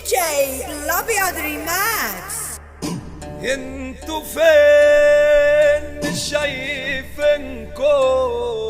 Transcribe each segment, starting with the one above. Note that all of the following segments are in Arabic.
DJ الابيض ريماكس. انتو فين مش شايفينكو؟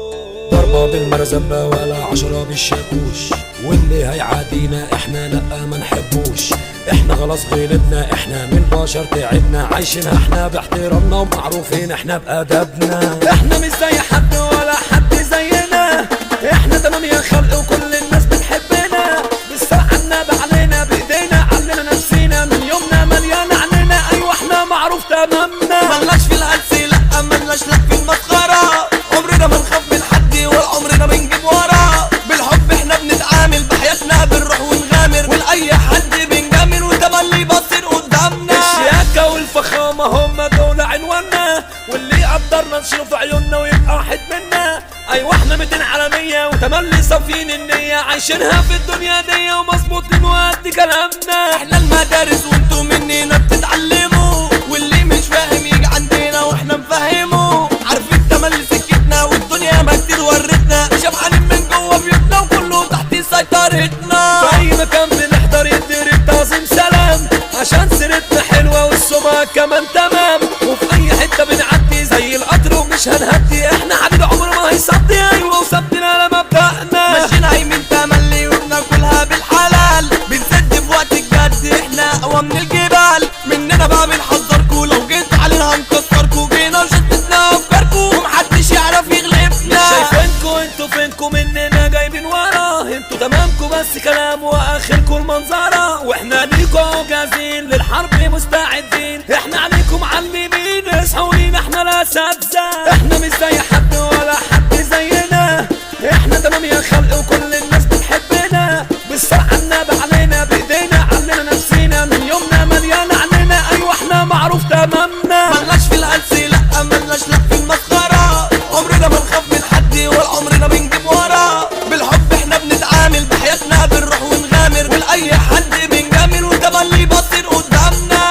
ضربة بالمرزبة ولا 10 بالشاكوش، واللي هيعادينا احنا لأ ما نحبوش. احنا خلاص غلبنا، احنا من البشر تعبنا، عايشين احنا باحترامنا ومعروفين احنا بأدبنا. احنا مش زي حد ولا حد زينا، احنا تمام يا خلق وكل الناس بتحبنا. بالسرعة عنا بعلينا بايدينا، علينا نفسينا من يومنا مليان عنينا. ايوه احنا معروف تمامنا، ملناش في الهلس لأ ملناش لك في المسخرة. عمرنا ما نخاف من حد ولا عمرنا بنجيب ورا. بالحب احنا بنتعامل، بحياتنا بنروح ونغامر، ولأي حد بنجامل وتملي باصين قدامنا. الشياكة والفخامة هم دول عنواننا، واللي يقدرنا نشيله في عيوننا ويبقى واحد منا. ايوه احنا 200 على 100 وتملي صافين النية، عايشينها في الدنيا دي ومظبوطين وقد كلامنا. احنا المدارس وانتو مننا بتتعلموا، واللي مش فاهم يجي عندنا واحنا نفهمه. عارفين تملي سكتنا والدنيا ما كتير ورتنا، شبعانين من جوه بيوتنا وكله تحت سيطرتنا. في اي مكان بنحضر يدير تعظيم سلام، عشان سيرتنا حلوة والسمعة كمان تمام. وفي اي حتة بنعدي زي القطر ومش هنهدي، احنا حديد عمر ما هيصدي. ايوه وثبتنا لمبدأنا، ماشيين من تملي وبناكلها بالحلال. بنسد في وقت الجد، احنا اقوى من الجبال. مننا بقى بنحذركو، لو جيت علينا هنكسركو. جينا وشتتنا افكاركو ومحدش يعرف يغلبنا. مش شايفينكو انتو فينكو، مننا جايبين ورا. انتو تمامكو بس كلام واخركو المنظرة، واحنا ليكو جاهزين للحرب مستعدين. احنا عليكم معلمين، اصحوا لينا احنا الاساتذة. احنا مش زي حد ولا حد زينا، احنا تمام يا خلق وكل الناس بتحبنا. بالسرعة عنا بعلينا بايدينا، علينا نفسينا من يومنا مليان عنينا. ايوه احنا معروف تمامنا، ملناش في الهلس لأ ملناش لك في المسخرة. عمرنا ما نخاف من حد ولا عمرنا بنجيب ورا. بالحب احنا بنتعامل، بحياتنا بنروح ونغامر، ولأي حد بنجامل وتملي باصين قدامنا.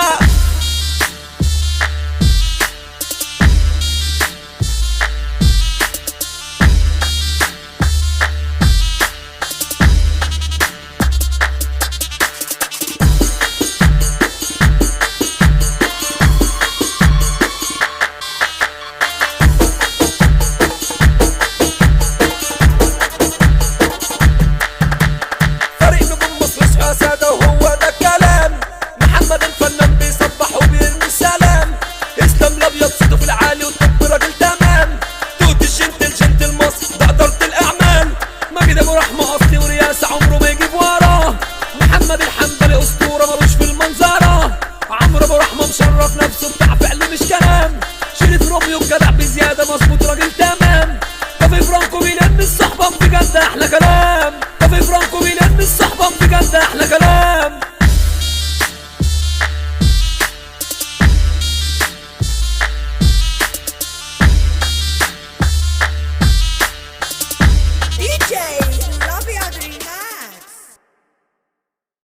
سادة وهو ده الكلام. محمد الفنان بيصبح وبيرمي السلام. اسلام الابيض صوته في العالي والطب راجل تمام. توت الجنتل مصر ده إدارة الأعمال. مجد أبو رحمة أصلي ورياسة عمره ما يجيب وراه. محمد الحنبلي أسطورة ملوش في المنظرة. عمرو أبو رحمة مشرف نفسه بتاع فعل مش كلام. شريف روميو جدع بزيادة مظبوط راجل تمام. كافي فرانكو بيلم الصحبة بجد أحلى كلام. كافي فرانكو بيلم الصحبة بجد أحلى كلام.